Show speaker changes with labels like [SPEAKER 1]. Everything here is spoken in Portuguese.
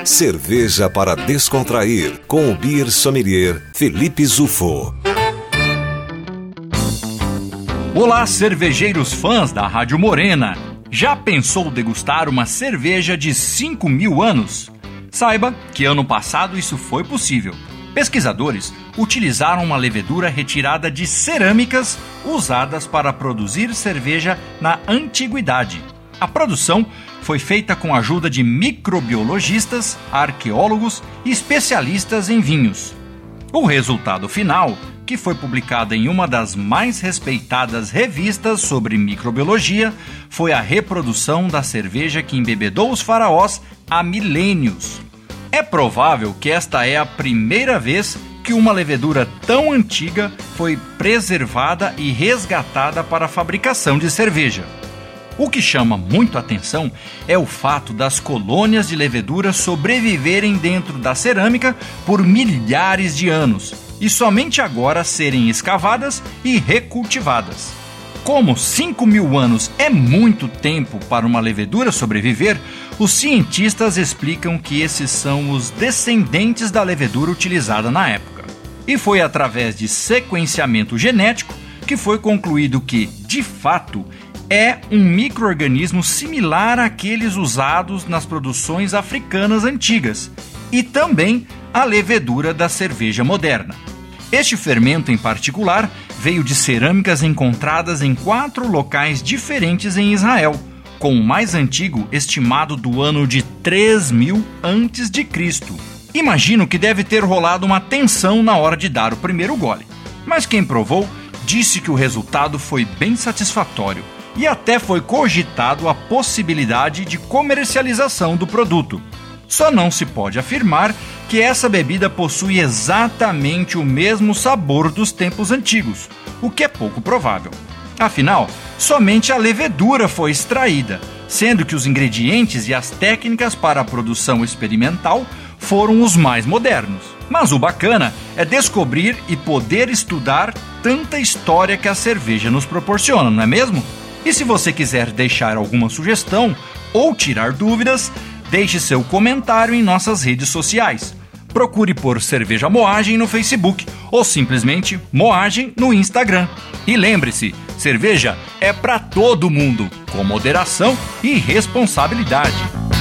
[SPEAKER 1] Cerveja para descontrair, com o beer sommelier Felipe Zufo.
[SPEAKER 2] Olá, cervejeiros fãs da Rádio Morena. Já pensou degustar uma cerveja de 5.000 anos? Saiba que ano passado isso foi possível. Pesquisadores utilizaram uma levedura retirada de cerâmicas usadas para produzir cerveja na antiguidade. A produção foi feita com a ajuda de microbiologistas, arqueólogos e especialistas em vinhos. O resultado final, que foi publicado em uma das mais respeitadas revistas sobre microbiologia, foi a reprodução da cerveja que embebedou os faraós há milênios. É provável que esta é a primeira vez que uma levedura tão antiga foi preservada e resgatada para a fabricação de cerveja. O que chama muito a atenção é o fato das colônias de levedura sobreviverem dentro da cerâmica por milhares de anos e somente agora serem escavadas e recultivadas. Como 5.000 anos é muito tempo para uma levedura sobreviver, os cientistas explicam que esses são os descendentes da levedura utilizada na época. E foi através de sequenciamento genético que foi concluído que, de fato, é um micro-organismo similar àqueles usados nas produções africanas antigas e também a levedura da cerveja moderna. Este fermento em particular veio de cerâmicas encontradas em 4 locais diferentes em Israel, com o mais antigo estimado do ano de 3.000 a.C. Imagino que deve ter rolado uma tensão na hora de dar o primeiro gole, mas quem provou disse que o resultado foi bem satisfatório e até foi cogitado a possibilidade de comercialização do produto. Só não se pode afirmar que essa bebida possui exatamente o mesmo sabor dos tempos antigos, o que é pouco provável. Afinal, somente a levedura foi extraída, sendo que os ingredientes e as técnicas para a produção experimental foram os mais modernos. Mas o bacana é descobrir e poder estudar tanta história que a cerveja nos proporciona, não é mesmo? E se você quiser deixar alguma sugestão ou tirar dúvidas, deixe seu comentário em nossas redes sociais. Procure por Cerveja Moagem no Facebook ou simplesmente Moagem no Instagram. E lembre-se, cerveja é para todo mundo, com moderação e responsabilidade.